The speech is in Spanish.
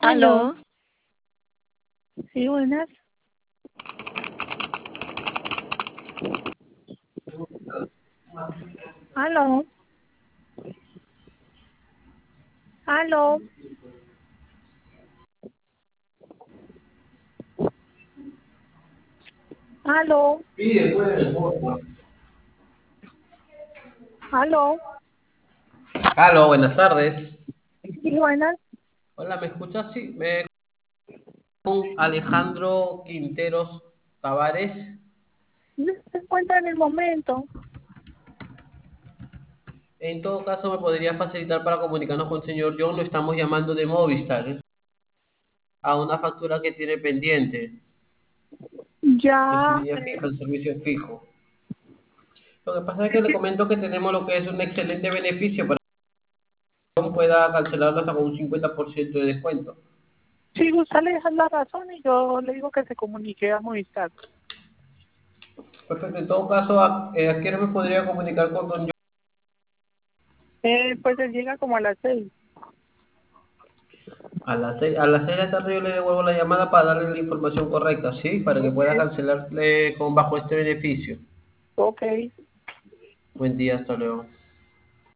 Aló, Aló, sí, buenas. Aló, aló, aló, aló, Aló, buenas tardes. sí, buenas. Hola, ¿me escuchas? Sí, me con Alejandro Quinteros Tavares. No se encuentra en el momento. En todo caso, me podría facilitar para comunicarnos con el señor John. Lo estamos llamando de Movistar, a una factura que tiene pendiente de su Ya, línea fija, el servicio fijo. Lo que pasa es que le comento que tenemos lo que es un excelente beneficio para que John pueda cancelarlo hasta con un 50% de descuento. si gusta le dejas la razón y yo le digo que se comunique a Movistar. Perfecto, en todo caso, ¿a qué hora me podría comunicar con don John? Pues él llega como a las 6. A las 6 de la tarde yo le devuelvo la llamada para darle la información correcta, ¿sí? Para que Ok, pueda cancelarle bajo este beneficio. ok. Buen día, hasta luego.